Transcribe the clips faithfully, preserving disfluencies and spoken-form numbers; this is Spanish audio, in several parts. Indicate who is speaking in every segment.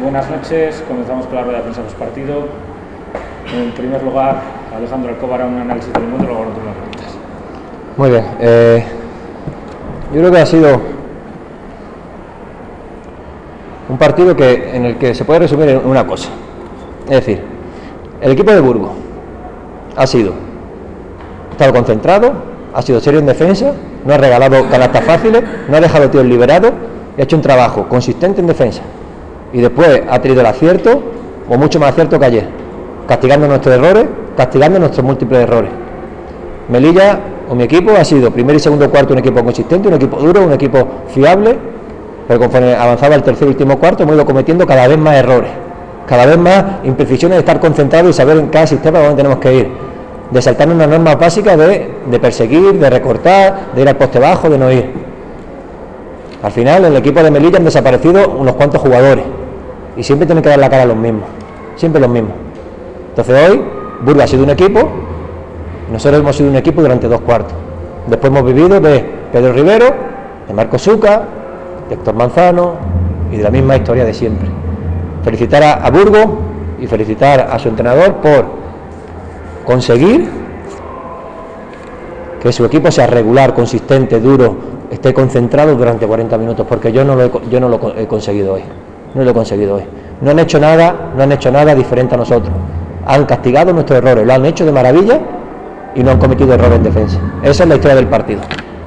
Speaker 1: Buenas noches, comenzamos con la rueda de prensa post partido. En primer lugar, Alejandro Alcoba hará un análisis del mundo y luego nosotros las preguntas.
Speaker 2: Muy bien, eh, yo creo que ha sido un partido que, en el que se puede resumir en una cosa. Es decir, el equipo de Burgos ha sido, ha estado concentrado, ha sido serio en defensa, no ha regalado canastas fáciles, no ha dejado tíos liberados y ha hecho un trabajo consistente en defensa. Y después ha tenido el acierto, o mucho más acierto que ayer, castigando nuestros errores, castigando nuestros múltiples errores. Melilla, o mi equipo, ha sido primer y segundo cuarto un equipo consistente, un equipo duro, un equipo fiable, pero conforme avanzaba el tercer y último cuarto hemos ido cometiendo cada vez más errores, cada vez más imprecisiones de estar concentrados y saber en cada sistema dónde tenemos que ir, de saltarnos unas normas básicas de, de perseguir, de recortar, de ir al poste bajo, de no ir. Al final, en el equipo de Melilla han desaparecido unos cuantos jugadores y siempre tienen que dar la cara a los mismos, siempre los mismos. Entonces hoy, Burgos ha sido un equipo, nosotros hemos sido un equipo durante dos cuartos. Después hemos vivido de Pedro Rivero, de Marco Suca, de Héctor Manzano y de la misma historia de siempre. Felicitar a, a Burgos y felicitar a su entrenador por conseguir que su equipo sea regular, consistente, duro, esté concentrado durante cuarenta minutos, porque yo no lo he, yo no lo he conseguido hoy, no lo he conseguido hoy. No han hecho nada, no han hecho nada diferente a nosotros. Han castigado nuestros errores, lo han hecho de maravilla y no han cometido errores en defensa. Esa es la historia del partido.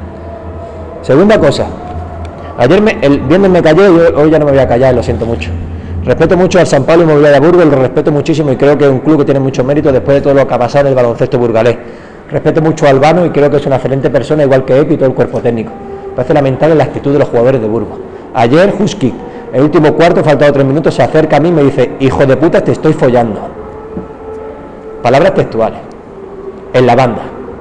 Speaker 2: Segunda cosa, ayer me, el viernes me callé y hoy, hoy ya no me voy a callar, lo siento mucho. Respeto mucho al San Pablo Inmobiliaria Burgos, lo respeto muchísimo y creo que es un club que tiene mucho mérito después de todo lo que ha pasado en el baloncesto burgalés. Respeto mucho a Albano y creo que es una excelente persona, igual que Epi y todo el cuerpo técnico. Parece lamentable la actitud de los jugadores de Burgos. Ayer Husky, el último cuarto, faltado tres minutos, se acerca a mí y me dice: hijo de puta, te estoy follando. Palabras textuales, en la banda.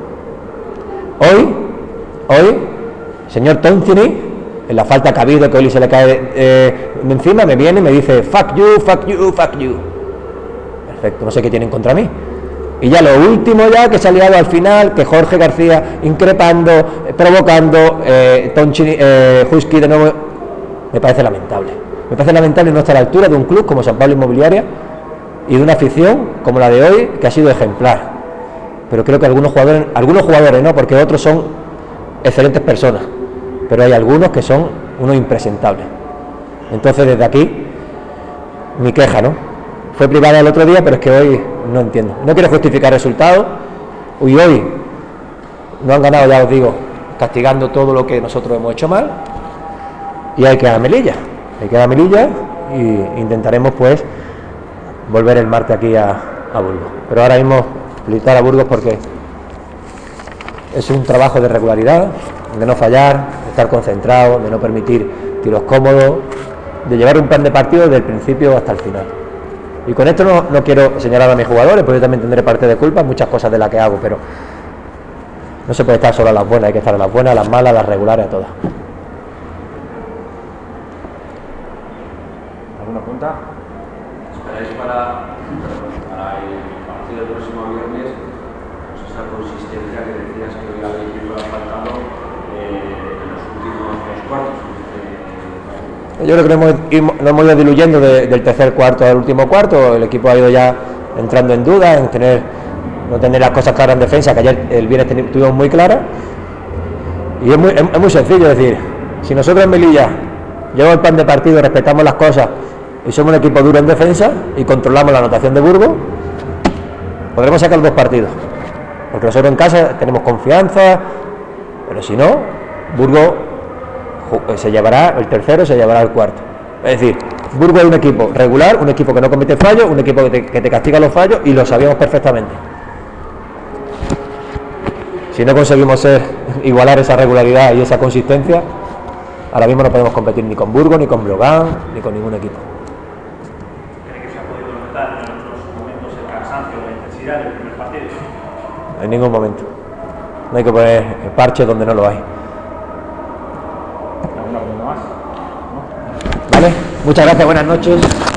Speaker 2: Hoy, hoy, señor Toncini, en la falta que ha habido, que hoy se le cae eh, encima, me viene y me dice: fuck you, fuck you, fuck you. Perfecto, no sé qué tienen contra mí. Y ya lo último ya que se ha liado al final, que Jorge García increpando, eh, provocando, eh, Toncini, eh, Husky de nuevo, me parece lamentable. Me parece lamentable no estar a la altura de un club como San Pablo Inmobiliaria y de una afición como la de hoy, que ha sido ejemplar. Pero creo que algunos jugadores, algunos jugadores no, porque otros son excelentes personas, pero hay algunos que son unos impresentables. Entonces desde aquí mi queja, ¿no? Fue privada el otro día, pero es que hoy no entiendo. No quiero justificar resultados. Y hoy no han ganado, ya os digo, castigando todo lo que nosotros hemos hecho mal. Y hay que ir a Melilla. Hay que ir a Melilla y intentaremos pues volver el martes aquí a, a Burgos. Pero ahora mismo felicitar a Burgos porque es un trabajo de regularidad, de no fallar, de estar concentrado, de no permitir tiros cómodos, de llevar un plan de partido desde el principio hasta el final. Y con esto no, no quiero señalar a mis jugadores, porque yo también tendré parte de culpa en muchas cosas de las que hago, pero no se puede estar solo a las buenas, hay que estar a las buenas, a las malas, a las regulares, a todas.
Speaker 1: ¿Alguna pregunta?
Speaker 3: ¿Esperáis para, para el partido del próximo viernes pues esa consistencia que decías que hoy al equipo ha faltado eh, en los últimos dos cuartos?
Speaker 2: Yo creo que nos hemos, nos hemos ido diluyendo de, del tercer cuarto al último cuarto. El equipo ha ido ya entrando en dudas, en tener no tener las cosas claras en defensa, que ayer el viernes tuvimos muy claras. Y es muy, es, es muy sencillo, es decir, si nosotros en Melilla llevamos el plan de partido, respetamos las cosas y somos un equipo duro en defensa y controlamos la anotación de Burgos, podremos sacar los dos partidos. Porque nosotros en casa tenemos confianza, pero si no, Burgos se llevará el tercero, se llevará el cuarto. Es decir, Burgos es un equipo regular, un equipo que no comete fallos, un equipo que te, que te castiga los fallos y lo sabíamos perfectamente. Si no conseguimos ser, igualar esa regularidad y esa consistencia, ahora mismo no podemos competir ni con Burgos, ni con Brogan, ni con ningún equipo.
Speaker 4: ¿Cree que se ha podido notar en otros momentos el cansancio, la intensidad del primer partido?
Speaker 2: En ningún momento. No hay que poner parches donde no lo hay.
Speaker 1: ¿Alguna pregunta más? ¿No?
Speaker 2: ¿Vale? Muchas gracias, buenas noches.